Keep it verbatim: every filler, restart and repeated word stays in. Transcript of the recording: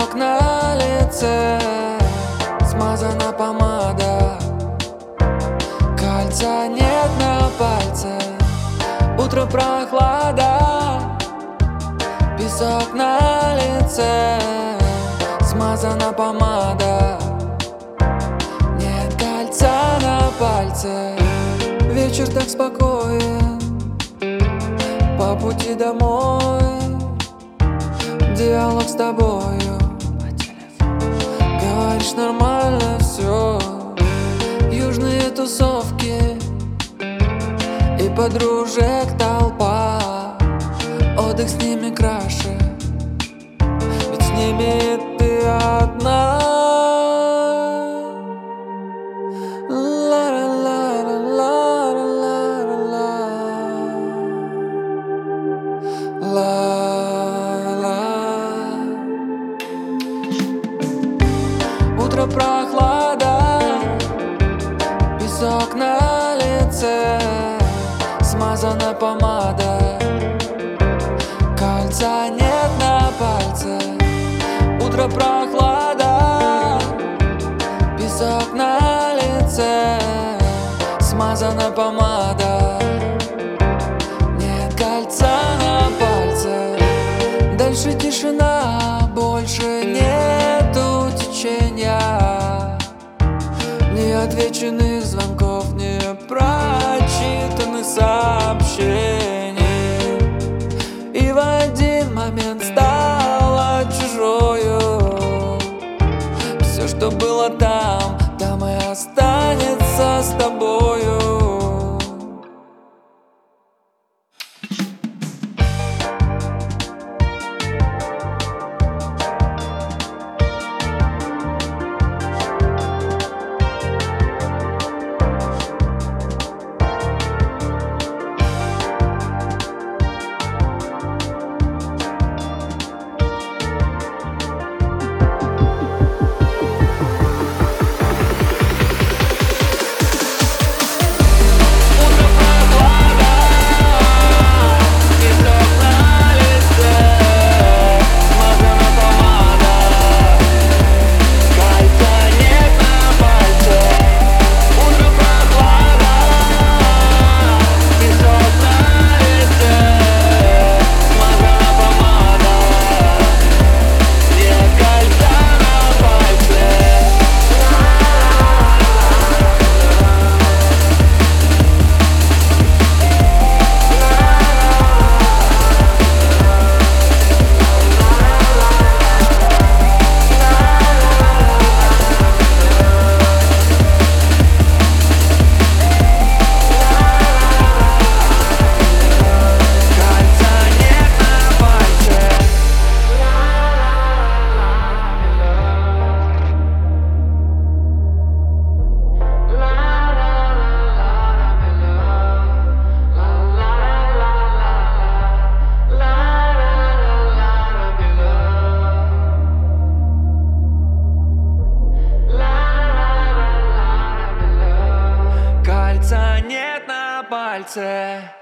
Песок на лице, смазана помада, кольца нет на пальце, утро прохлада. Песок на лице, смазана помада, нет кольца на пальце. Вечер так спокоен, по пути домой диалог с тобою по телефону. Говоришь, нормально все, южные тусовки и подружек толпа. Отдых с ними краше, ведь с ними ты одна. Утро прохлада, песок на лице, смазана помада, кольца нет на пальце. Утро прохлада, песок на лице, смазана помада, нет кольца на пальце. Дальше тишина, больше нету течения, неотвеченных звонков, не прочитанных сообщений. И в один момент стало чужою. Все, что было там, там и останется с тобою. Нет на пальце.